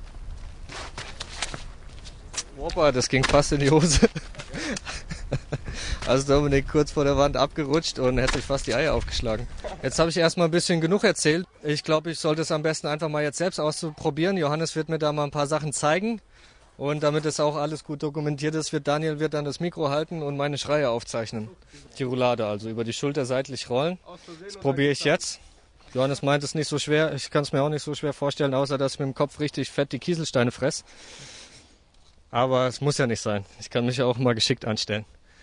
Opa, das ging fast in die Hose. Also Dominik kurz vor der Wand abgerutscht und hätte sich fast die Eier aufgeschlagen. Jetzt habe ich erstmal ein bisschen genug erzählt. Ich glaube, ich sollte es am besten einfach mal jetzt selbst ausprobieren. Johannes wird mir da mal ein paar Sachen zeigen. Und damit es auch alles gut dokumentiert ist, wird Daniel wird dann das Mikro halten und meine Schreie aufzeichnen. Die Roulade, also über die Schulter seitlich rollen. Das probiere ich jetzt. Johannes meint, es ist nicht so schwer. Ich kann es mir auch nicht so schwer vorstellen, außer dass ich mit dem Kopf richtig fett die Kieselsteine fress. Aber es muss ja nicht sein. Ich kann mich ja auch mal geschickt anstellen.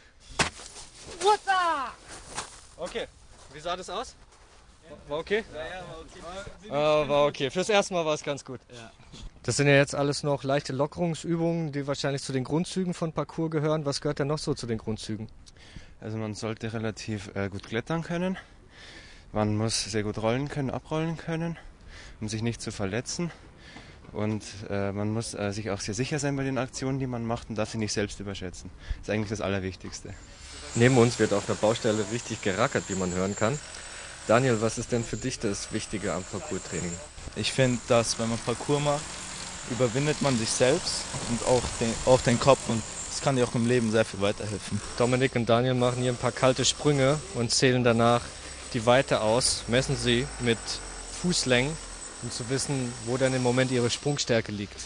Okay, wie sah das aus? War okay? Ja, ja, war okay. Ah, war okay. Fürs erste Mal war es ganz gut. Ja. Das sind ja jetzt alles noch leichte Lockerungsübungen, die wahrscheinlich zu den Grundzügen von Parkour gehören. Was gehört denn noch so zu den Grundzügen? Also man sollte relativ äh, gut klettern können. Man muss sehr gut rollen können, abrollen können, um sich nicht zu verletzen. Und äh, man muss äh, sich auch sehr sicher sein bei den Aktionen, die man macht und darf sie nicht selbst überschätzen. Das ist eigentlich das Allerwichtigste. Neben uns wird auf der Baustelle richtig gerackert, wie man hören kann. Daniel, was ist denn für dich das Wichtige am Parkour-Training? Ich finde, dass wenn man Parkour macht, überwindet man sich selbst und auch den, auch den Kopf und das kann dir auch im Leben sehr viel weiterhelfen. Dominik und Daniel machen hier ein paar kalte Sprünge und zählen danach die Weite aus, messen sie mit Fußlängen, um zu wissen, wo dann im Moment ihre Sprungstärke liegt.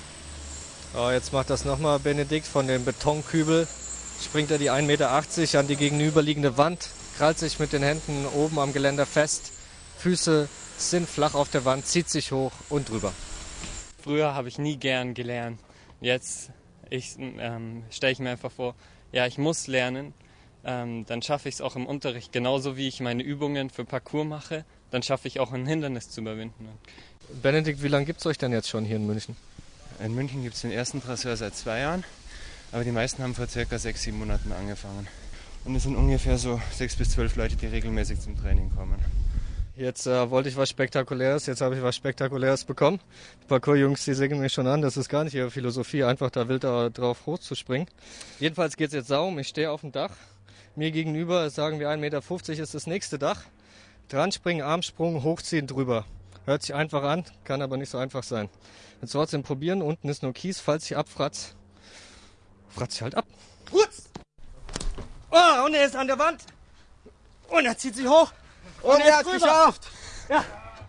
Oh, jetzt macht das nochmal Benedikt von dem Betonkübel, springt er die ein Meter achtzig an die gegenüberliegende Wand, krallt sich mit den Händen oben am Geländer fest, Füße sind flach auf der Wand, zieht sich hoch und drüber. Früher habe ich nie gern gelernt. Jetzt ich, ähm, stelle ich mir einfach vor, ja, ich muss lernen. Ähm, dann schaffe ich es auch im Unterricht, genauso wie ich meine Übungen für Parkour mache. Dann schaffe ich auch ein Hindernis zu überwinden. Benedikt, wie lange gibt es euch denn jetzt schon hier in München? In München gibt es den ersten Trasseur seit zwei Jahren, aber die meisten haben vor circa sechs, sieben Monaten angefangen. Und es sind ungefähr so sechs bis zwölf Leute, die regelmäßig zum Training kommen. Jetzt äh, wollte ich was Spektakuläres, jetzt habe ich was Spektakuläres bekommen. Die Parkour-Jungs, die singen mich schon an, das ist gar nicht ihre Philosophie, einfach da wild da drauf hochzuspringen. Jedenfalls geht es jetzt darum, ich stehe auf dem Dach. Mir gegenüber, sagen wir ein Meter fünfzig, ist das nächste Dach. Dran springen, Armsprung, hochziehen, drüber. Hört sich einfach an, kann aber nicht so einfach sein. Jetzt trotzdem probieren, unten ist nur Kies, falls ich abfratz, fratz ich halt ab. Putz! Oh, und er ist an der Wand. Und er zieht sich hoch. Und, und er hat es geschafft! Ja.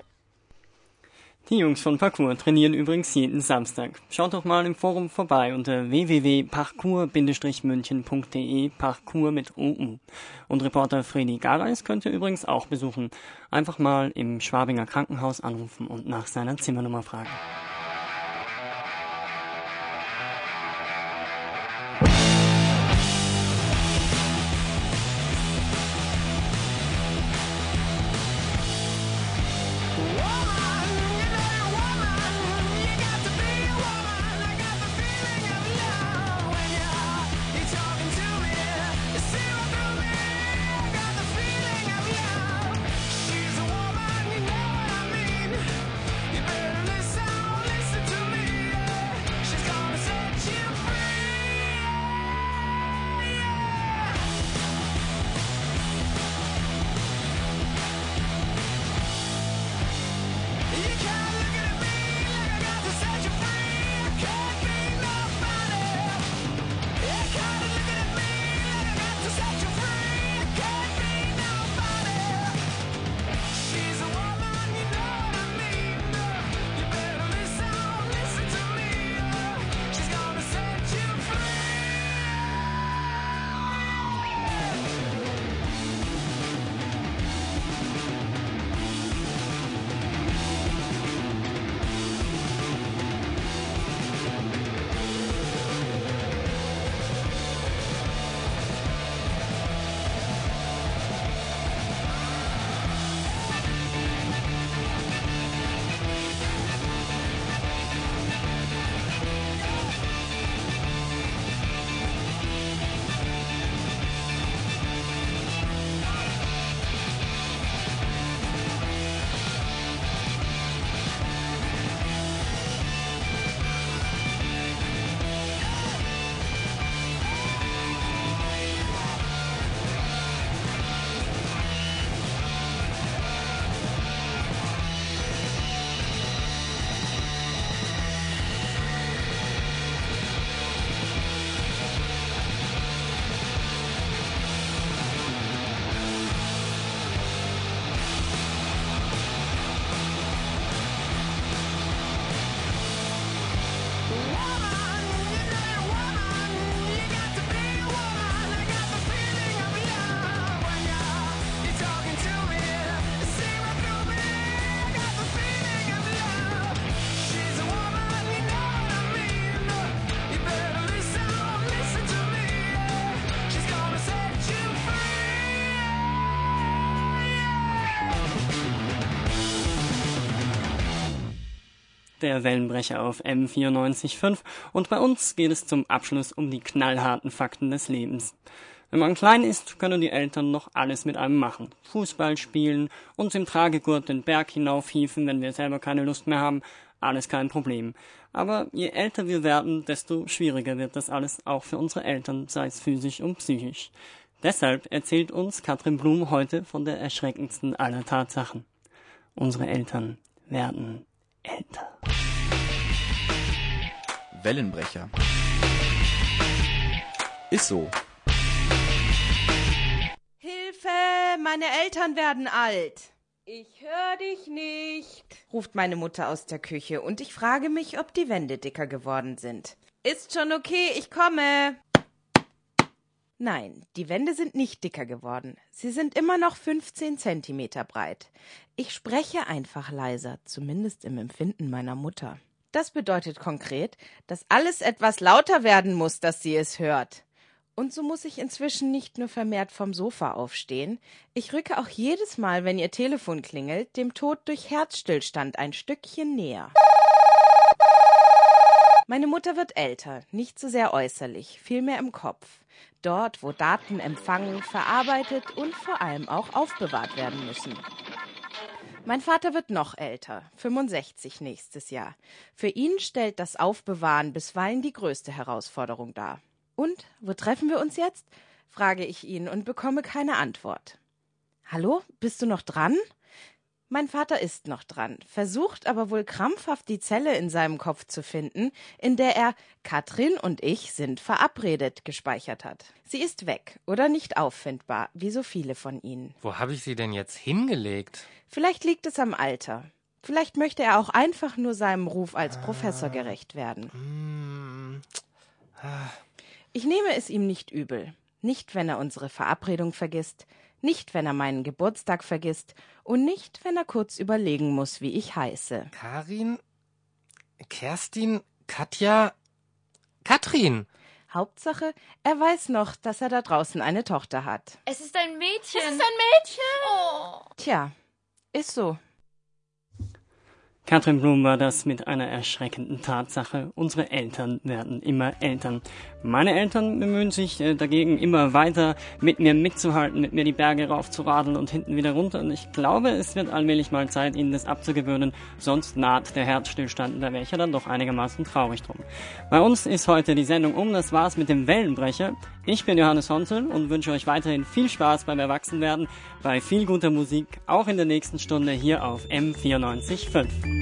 Die Jungs von Parkour trainieren übrigens jeden Samstag. Schaut doch mal im Forum vorbei unter w w w punkt parkour bindestrich münchen punkt d e, Parkour mit O U. Und Reporter Fredi Gareis könnt ihr übrigens auch besuchen. Einfach mal im Schwabinger Krankenhaus anrufen und nach seiner Zimmernummer fragen. She's a woman, you know what I mean. You better listen. der Wellenbrecher auf M vierundneunzig Komma fünf und bei uns geht es zum Abschluss um die knallharten Fakten des Lebens. Wenn man klein ist, können die Eltern noch alles mit einem machen. Fußball spielen, uns im Tragegurt den Berg hinaufhieven, wenn wir selber keine Lust mehr haben, alles kein Problem. Aber je älter wir werden, desto schwieriger wird das alles auch für unsere Eltern, sei es physisch und psychisch. Deshalb erzählt uns Katrin Blum heute von der erschreckendsten aller Tatsachen. Unsere Eltern werden älter. Wellenbrecher. Ist so. Hilfe, meine Eltern werden alt. Ich höre dich nicht, ruft meine Mutter aus der Küche und ich frage mich, ob die Wände dicker geworden sind. Ist schon okay, ich komme. Nein, die Wände sind nicht dicker geworden. Sie sind immer noch fünfzehn Zentimeter breit. Ich spreche einfach leiser, zumindest im Empfinden meiner Mutter. Das bedeutet konkret, dass alles etwas lauter werden muss, dass sie es hört. Und so muss ich inzwischen nicht nur vermehrt vom Sofa aufstehen, ich rücke auch jedes Mal, wenn ihr Telefon klingelt, dem Tod durch Herzstillstand ein Stückchen näher. Meine Mutter wird älter, nicht so sehr äußerlich, vielmehr im Kopf. Dort, wo Daten empfangen, verarbeitet und vor allem auch aufbewahrt werden müssen. Mein Vater wird noch älter, fünfundsechzig nächstes Jahr. Für ihn stellt das Aufbewahren bisweilen die größte Herausforderung dar. Und, wo treffen wir uns jetzt? Frage ich ihn und bekomme keine Antwort. Hallo, bist du noch dran? Mein Vater ist noch dran, versucht aber wohl krampfhaft die Zelle in seinem Kopf zu finden, in der er Katrin und ich sind verabredet gespeichert hat. Sie ist weg oder nicht auffindbar, wie so viele von ihnen. Wo habe ich sie denn jetzt hingelegt? Vielleicht liegt es am Alter. Vielleicht möchte er auch einfach nur seinem Ruf als ah. Professor gerecht werden. Mm. Ah. Ich nehme es ihm nicht übel. Nicht, wenn er unsere Verabredung vergisst, nicht, wenn er meinen Geburtstag vergisst und nicht, wenn er kurz überlegen muss, wie ich heiße. Karin? Kerstin? Katja? Katrin? Hauptsache, er weiß noch, dass er da draußen eine Tochter hat. Es ist ein Mädchen. Es ist ein Mädchen. Oh. Tja, ist so. Katrin Blum war das mit einer erschreckenden Tatsache. Unsere Eltern werden immer Eltern. Meine Eltern bemühen sich äh, dagegen immer weiter, mit mir mitzuhalten, mit mir die Berge raufzuradeln und hinten wieder runter. Und ich glaube, es wird allmählich mal Zeit, ihnen das abzugewöhnen. Sonst naht der Herzstillstand, da wäre ich ja dann doch einigermaßen traurig drum. Bei uns ist heute die Sendung um. Das war's mit dem Wellenbrecher. Ich bin Johannes Honzel und wünsche euch weiterhin viel Spaß beim Erwachsenwerden, bei viel guter Musik, auch in der nächsten Stunde hier auf M vierundneunzig Komma fünf.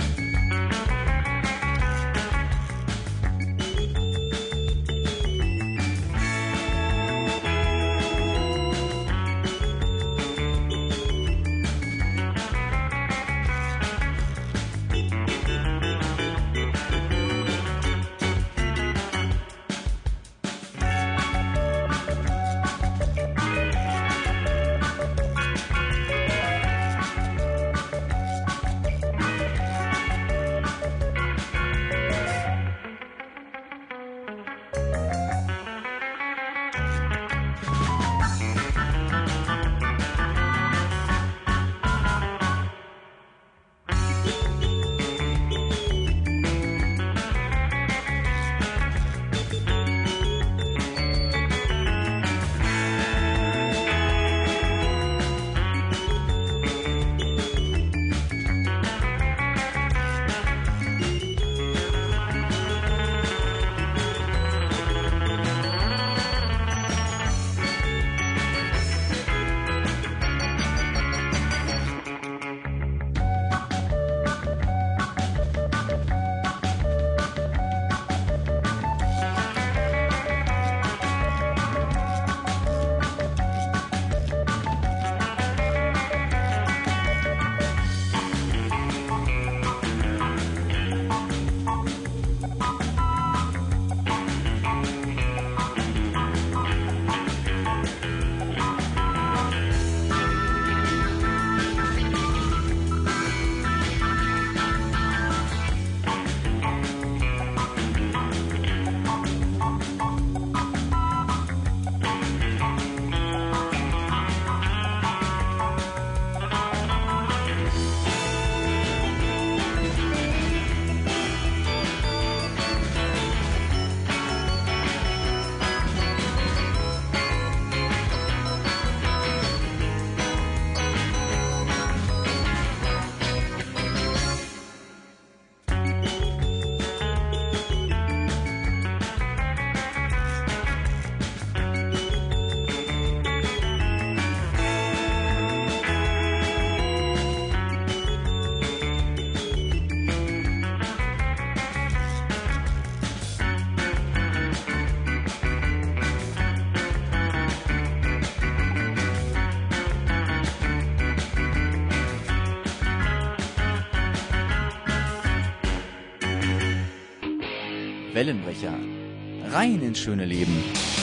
Wellenbrecher. Rein ins schöne Leben.